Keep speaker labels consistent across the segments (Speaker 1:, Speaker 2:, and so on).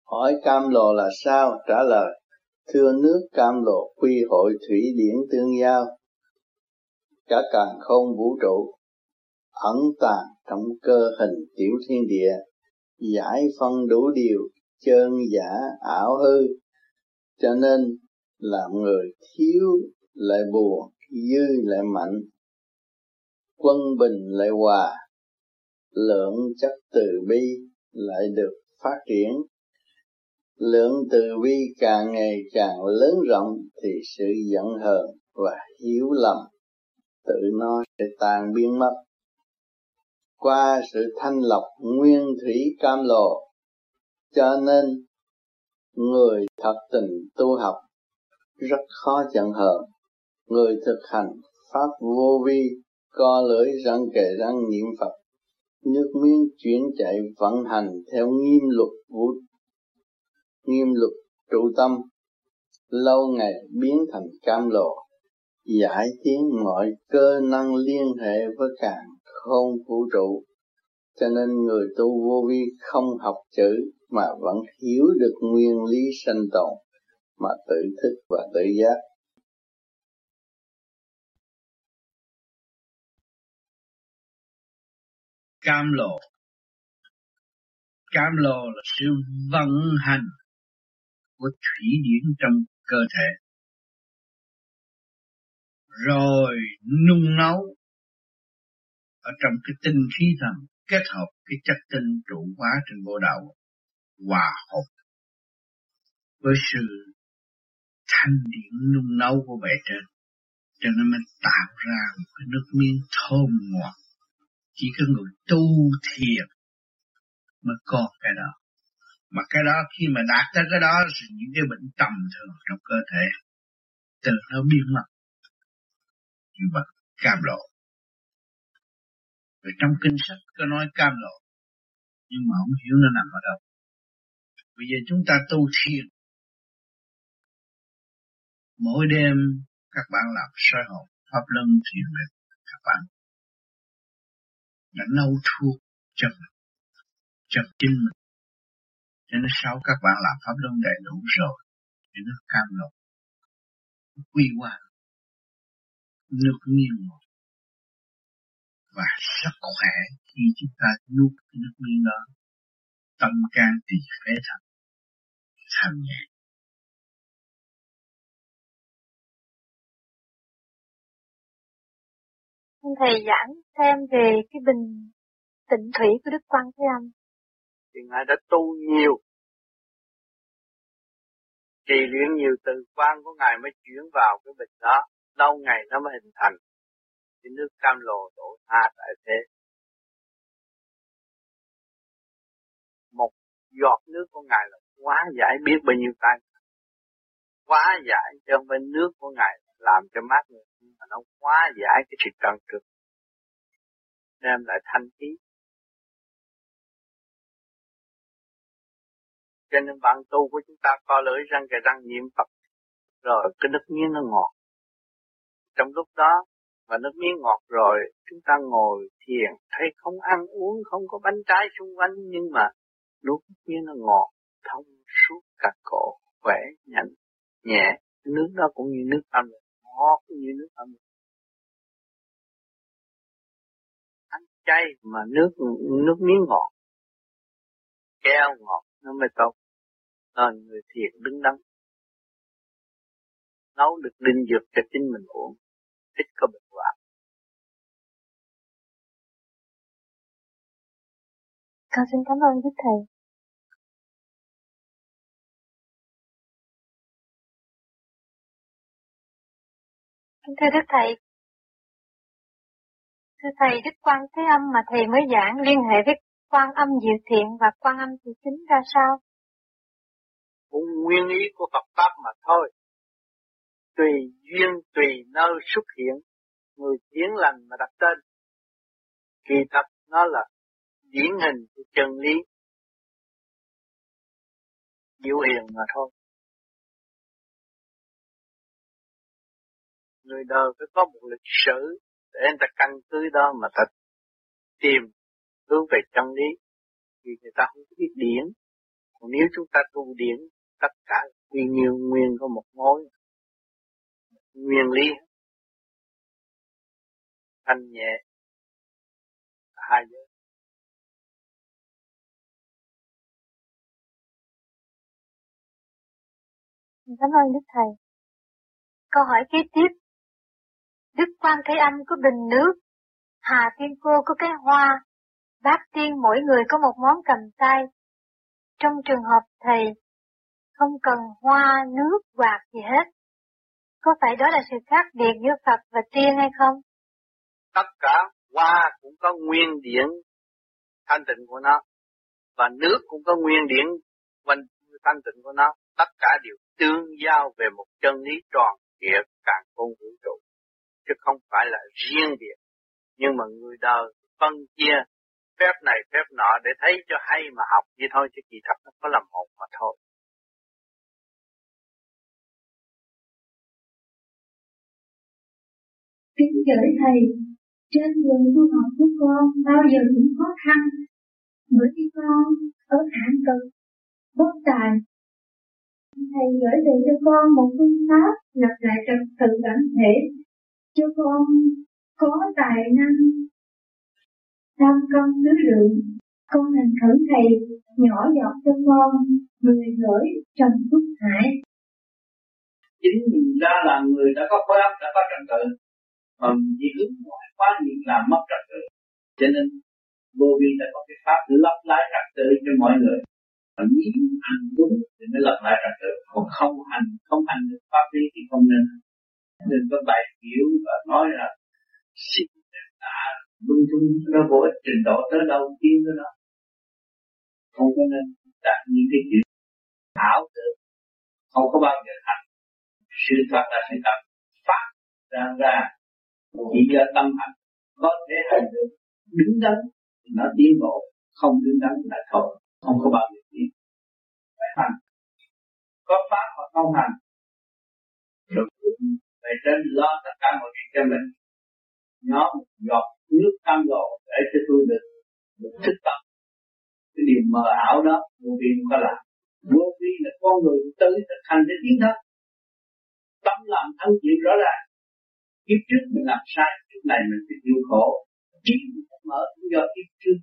Speaker 1: Hỏi cam lồ là sao? Trả lời: thưa nước cam lồ quy hội thủy điển tương giao, cả càn khôn vũ trụ ẩn tàng trong cơ hình tiểu thiên địa, giải phân đủ điều, chân giả ảo hư, cho nên làm người thiếu lại buồn, dư lại mạnh, quân bình lại hòa, lượng chất từ bi lại được phát triển. Lượng từ bi càng ngày càng lớn rộng thì sự giận hờn và hiểu lầm tự nó sẽ tan biến mất. Qua sự thanh lọc nguyên thủy cam lồ, cho nên người thật tình tu học rất khó giận hờn. Người thực hành pháp vô vi, co lưỡi răng kề răng niệm Phật, nước miếng chuyển chạy vận hành theo nghiêm luật trụ tâm, lâu ngày biến thành cam lồ, giải tiến mọi cơ năng liên hệ với càn khôn vũ trụ. Cho nên người tu vô vi không học chữ mà vẫn hiểu được nguyên lý sanh tồn, mà tự thức và tự giác.
Speaker 2: Cam lồ là sự vận hành của thủy điển trong cơ thể, rồi nung nấu ở trong cái tinh khí thần, kết hợp cái chất tinh trụ hóa trên bộ đầu, hòa hợp với sự thanh điển nung nấu của bề trên, cho nên mới tạo ra một cái nước miếng thơm ngọt. Chỉ có người tu thiền mới có cái đó. Mà cái đó khi mà đạt tới cái đó thì những cái bệnh tầm thường trong cơ thể từ nó biến mất. Như vậy cam lộ. Vì trong kinh sách có nói cam lộ, nhưng mà không hiểu nó nằm ở đâu. Bây giờ chúng ta tu thiền, mỗi đêm các bạn làm soi hồn pháp luân thiền định, các bạn đã nấu thuốc cho chính mình. Cho nên sau các bạn làm pháp luân đầy đủ rồi thì nó cam lộ, quy qua nước miếng ngọt và rất khỏe khi chúng ta nuốt cái nước miếng đó. Tâm can tỳ phế thận thanh nhẹ.
Speaker 3: Thầy giảng thêm về cái bình tịnh thủy của Đức Quan Thế Âm.
Speaker 4: Thì Ngài đã tu nhiều, trì luyện nhiều, từ quan của Ngài mới chuyển vào cái bình đó, lâu ngày nó mới hình thành cái nước cam lồ đổ tha tại thế. Một giọt nước của Ngài là quá giải biết bao nhiêu tay, quá giải, cho không phải nước của Ngài làm cho mát người, mà nó quá giải cái sự trần trực, đem lại thanh khí. Cho nên bạn tu của chúng ta co lưỡi răng kề răng niệm Phật, rồi cái nước miếng nó ngọt. Trong lúc đó mà nước miếng ngọt rồi, chúng ta ngồi thiền, thấy không ăn uống, không có bánh trái xung quanh, nhưng mà nước miếng nó ngọt, thông suốt cả cổ, khỏe, nhanh, nhẹ. Nước đó cũng như nước âm, ngọt cũng như nước âm. Ăn chay mà nước miếng ngọt, keo ngọt nó mới tốt. Nên người thiền đứng đắn, nấu được linh dược cho chính mình uống, ít có bệnh hoạn.
Speaker 3: Con xin cảm ơn Đức Thầy. Thưa Đức Thầy, Đức Quan Thế Âm mà Thầy mới giảng liên hệ với Quan Âm Diệu Thiện và Quan Âm Thị Chính ra sao?
Speaker 4: Cũng nguyên ý của Phật Pháp mà thôi. Tùy duyên, tùy nơi xuất hiện, người thiện lành mà đặt tên. Kỳ thật nó là điển hình của chân lý, diệu hiền mà thôi. Người đời phải có một lịch sử để người ta căn cứ đó mà ta tìm hướng về chân lý. Vì người ta không biết điển, Còn nếu chúng ta tu điển, tất cả quy nguyên có một mối, nguyên lý, thanh nhẹ, hai giới.
Speaker 3: Cảm ơn Đức Thầy. Câu hỏi kế tiếp. Đức Quan Thế Âm có bình nước, Hà Tiên Cô có cái hoa, Bát Tiên mỗi người có một món cầm tay. Trong trường hợp Thầy không cần hoa, nước, quạt gì hết, có phải đó là sự khác biệt giữa Phật và Tiên hay không?
Speaker 4: Tất cả hoa cũng có nguyên điển thanh tịnh của nó, và nước cũng có nguyên điển thanh tịnh của nó. Tất cả đều tương giao về một chân lý tròn trịa càn khôn vũ trụ, chứ không phải là riêng biệt. Nhưng mà người đời phân chia phép này phép nọ để thấy cho hay mà học vậy thôi, chứ kỳ thật nó có làm một mà thôi.
Speaker 5: Kính gửi Thầy, trên đường tu học của con bao giờ cũng khó khăn, bởi vì con ở hạng cực, bất tài. Thầy gửi về cho con một phương pháp lập lại trật tự bản thể, cho con có tài năng tam công tứ lượng. Con thành khẩn Thầy nhỏ giọt cho con 10 gửi trong phước hải.
Speaker 2: Chính mình ra là người đã có khối óc, đã có trật tự, mà chỉ hướng ngoại quá nhiều làm mất trật tự. Cho nên vô vi đã có cái pháp lập lại trật tự cho mọi người. Và nếu hành đúng thì mới lập lại trật tự. Còn không hành được pháp lý thì không nên. Nên có bài hiểu và nói là xin đã lung tung nó vô ích, trình độ tới đâu tiến tới đó. Không có nên đặt những cái chuyện ảo tưởng, không có bao giờ thành. Sự thật là sự thật, phát ra chỉ do tâm hành có thể hành được đứng đắn thì nó tiến bộ, không đứng đắn là thôi, không có bao giờ tiến. Phải hành, có pháp mà không hành, rồi về trên lo tất cả mọi chuyện cho mình. Nó một giọt nước cam lộ để cho tôi được thức tâm. Cái điều mờ ảo đó vô vi không có làm. Vô vi là con người tự thực hành để tiến thân. Tâm làm thân chịu rõ ràng. Kiếp trước mình làm sai, kiếp này mình phải chịu khổ. Trí mình không mở cũng do kiếp trước.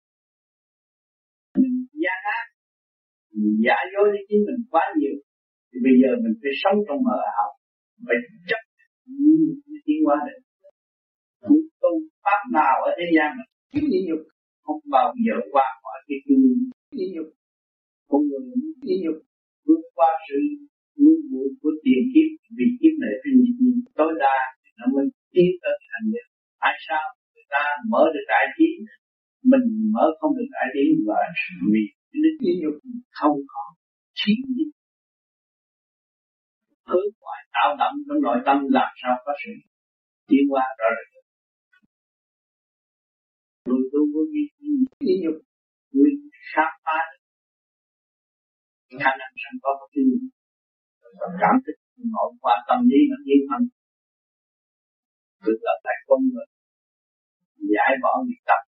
Speaker 2: Mình gian ác, mình giả dối với chính mình quá nhiều. Thì bây giờ mình phải sống trong mờ ảo, phải chấp nhận tiến hóa được. Tu pháp nào ở thế gian này kiếm nhị nhục không bao giờ qua khỏi cái chung nhị nhục. Con người nhị nhục vượt qua sự nuôi bụi của tiền kiếp, vì kiếp này phải nhịn tối đa nó mới tiến tới thành được. Tại sao người ta mở được đại trí, mình mở không được đại trí? Và vì cái đức nhị nhục không có trí gì hướng ngoại tạo động trong nội tâm, làm sao có sự tiến hóa rõ rệt. Người tu vô vi nhị nhục, người khám phá khả năng sẵn có cái gì cảm thức nội qua tâm lý mà tiến hành tự lập lại con người, giải bỏ nghiệp tập.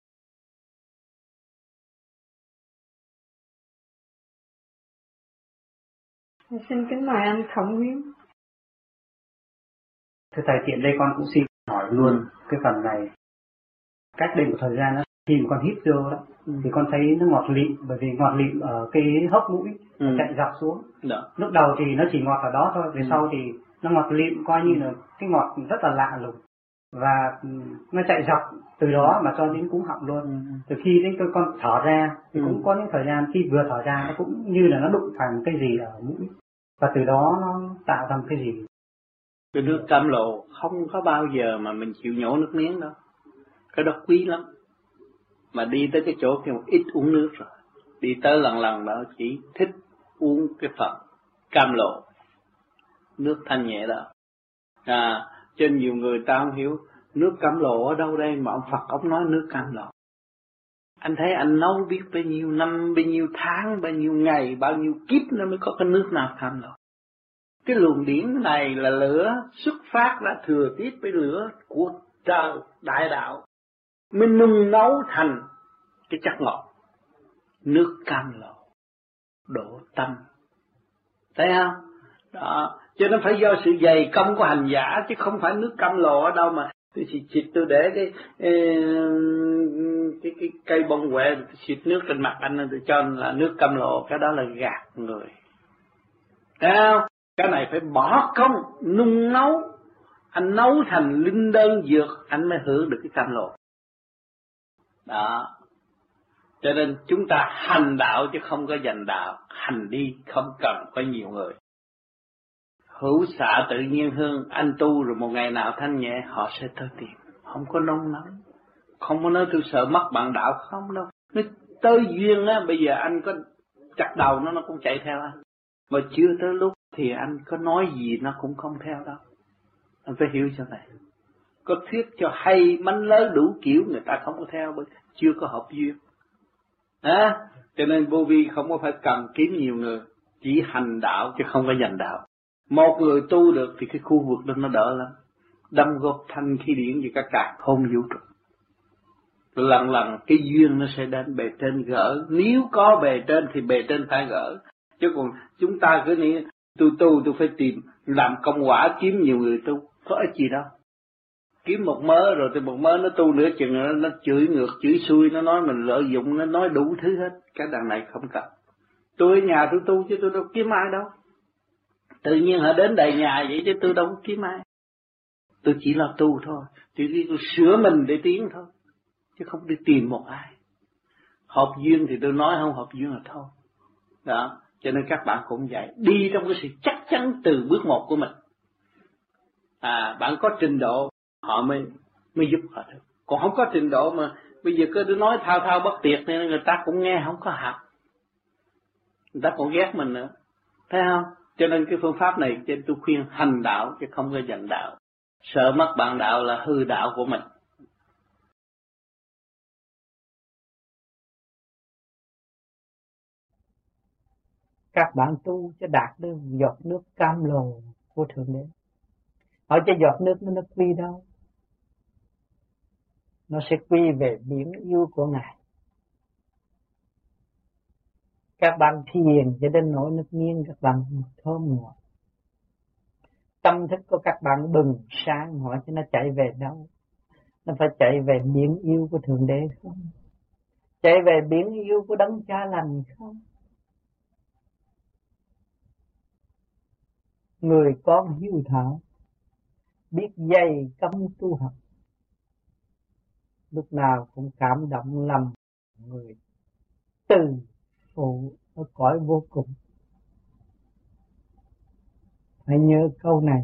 Speaker 5: Xin kính mời anh Khổng Huyến.
Speaker 6: Thưa Thầy, tiện đây con cũng xin hỏi luôn cái phần này. Cách đây một thời gian đó, khi mà con hít vô đó, thì con thấy nó ngọt lịm, bởi vì ngọt lịm ở cái hốc mũi chạy dọc xuống. Lúc đầu thì nó chỉ ngọt ở đó thôi, về sau thì nó ngọt lịm, coi như là cái ngọt rất là lạ lùng, và nó chạy dọc từ đó mà cho đến cuống họng luôn. Từ khi đến con thở ra thì cũng có những thời gian khi vừa thở ra nó cũng như là nó đụng phải cái gì ở mũi, và từ đó nó tạo thành cái gì.
Speaker 7: Cái nước cam lộ không có bao giờ mà mình chịu nhổ nước miếng đâu, cái đó quý lắm. Mà đi tới cái chỗ kia một ít uống nước rồi, đi tới lần đó chỉ thích uống cái phần cam lộ, nước thanh nhẹ đó. Trên nhiều người ta không hiểu nước cam lộ ở đâu đây, mà ông Phật ông nói nước cam lộ. Anh thấy anh nấu biết bao nhiêu năm, bao nhiêu tháng, bao nhiêu ngày, bao nhiêu kiếp nó mới có cái nước nào cam lộ. Cái luồng điển này là lửa xuất phát ra thừa tiếp với lửa của trời đại đạo, mới nung nấu thành cái chất ngọt nước cam lộ. độ tâm. Thấy không? Đó, cho nên phải do sự dày công của hành giả, chứ không phải nước cam lồ ở đâu mà tôi xịt tôi để cái cây bông quẹ xịt nước trên mặt anh tôi cho là nước cam lồ, cái đó là gạt người. Thấy không? Cái này phải bỏ công nung nấu, anh nấu thành linh đơn dược anh mới hưởng được cái cam lồ. Đó. Cho nên chúng ta hành đạo chứ không có giành đạo, hành đi không cần có nhiều người. Hữu xạ tự nhiên hương, anh tu rồi một ngày nào thanh nhẹ họ sẽ tới tìm, không có nôn nóng, không có nói tôi sợ mất bạn đạo, không đâu. Nó tới duyên á, bây giờ anh có chặt đầu nó cũng chạy theo anh, mà chưa tới lúc thì anh có nói gì nó cũng không theo đâu. Anh phải hiểu cho này. Có thuyết cho hay mánh lớn đủ kiểu người ta không có theo bởi chưa có hợp duyên. Cho nên vô vi không có phải cần kiếm nhiều người, chỉ hành đạo chứ không có giành đạo. Một người tu được thì cái khu vực đó nó đỡ lắm, đâm góp thanh khí điển về các càn khôn vũ trụ. Lần lần cái duyên nó sẽ đến bề trên gỡ, nếu có bề trên thì bề trên phải gỡ. Chứ còn chúng ta cứ nghĩ tôi phải tìm làm công quả kiếm nhiều người tu, có ích gì đâu. Kiếm một mớ rồi thì một mớ nó tu nửa chừng nó chửi ngược chửi xuôi, nó nói mình lợi dụng, nó nói đủ thứ hết. Cái đằng này không cần. Tôi ở nhà tôi tu chứ tôi đâu kiếm ai đâu. Tự nhiên họ đến đầy nhà vậy chứ tôi đâu có kiếm ai. Tôi chỉ là tu thôi, chỉ tôi sửa mình để tiến thôi, chứ không đi tìm một ai. Hợp duyên thì tôi nói, không hợp duyên là thôi. Đó, cho nên các bạn cũng vậy, đi trong cái sự chắc chắn từ bước một của mình. Bạn có trình độ họ mới giúp họ được. Còn không có trình độ mà bây giờ cứ nói thao bất tuyệt nên người ta cũng nghe không có học, người ta còn ghét mình nữa, thấy không? Cho nên cái phương pháp này trên tôi khuyên hành đạo chứ không có giành đạo. Sợ mất bạn đạo là hư đạo của mình.
Speaker 8: Các bạn tu cho đạt được giọt nước cam lồ của Thượng Đế. Hỏi cho giọt nước nó quy đâu? Nó sẽ quy về biển yêu của Ngài. Các bạn thiền cho đến nỗi nước miếng các bạn thơm ngọt. Tâm thức của các bạn bừng sáng, hỏi cho nó chạy về đâu? Nó phải chạy về biển yêu của Thượng Đế không? Chạy về biển yêu của Đấng Cha Lành không? Người con hiếu thảo, biết dày công tu học, lúc nào cũng cảm động lòng người từ phụ ở cõi vô cùng. Hãy nhớ câu này.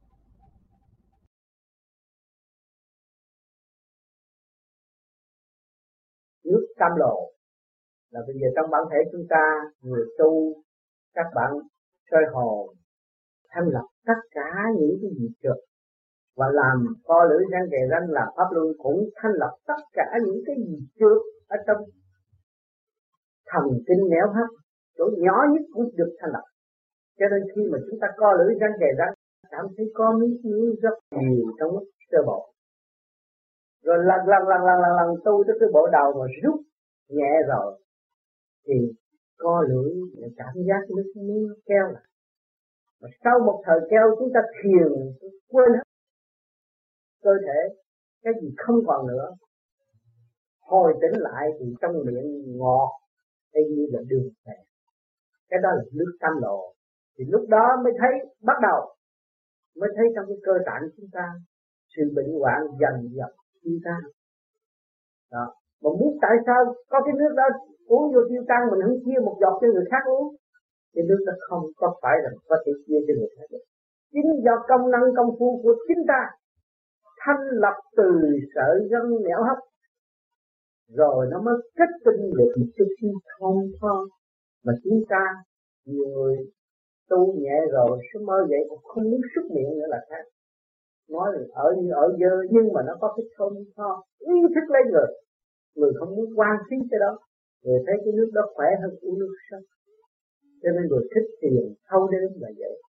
Speaker 9: Nước cam lồ là bây giờ trong bản thể chúng ta, người tu, các bạn soi hồn, thanh lập tất cả những cái gì trượt và làm co lưỡi răng kề răng làm pháp luân, cũng thanh lập tất cả những cái gì trượt ở trong thần kinh nẻo hấp, chỗ nhỏ nhất cũng được thanh lập. Cho nên khi mà chúng ta co lưỡi răng kề răng, cảm thấy có miếng nước rất nhiều trong lúc sơ bộ. Rồi lần tu tới cái bộ đầu mà rút nhẹ rồi thì co lưỡi cảm giác nước miếng keo lại. Mà sau một thời keo chúng ta thiền quên hết cơ thể, cái gì không còn nữa, hồi tỉnh lại thì trong miệng ngọt hay như là đường phèn. Cái đó là nước cam lồ. Thì lúc đó mới thấy, bắt đầu mới thấy trong cái cơ tạng chúng ta sự bệnh hoạn dần dần tiêu tan. Đó. Mà muốn tại sao có cái nước đó uống vô tiêu tan mình không chia một giọt cho người khác uống? Cái nước đó không có phải là có thể chia cho người khác được. Chính do công năng công phu của chính ta thanh lập từ sợi gân nẻo hấp, rồi nó mới kết tinh được một chút xíu thông thon. Mà chúng ta nhiều người tu nhẹ rồi số mơ vậy cũng không muốn xúc miệng nữa là khác. Nói là ở như ở dơ nhưng mà nó có cái thơm tho, ý thức lấy người. Người không muốn quan phí cái đó, người thấy cái nước đó khỏe hơn uống nước sông. Cho nên người thích tiền thâu đến là vậy.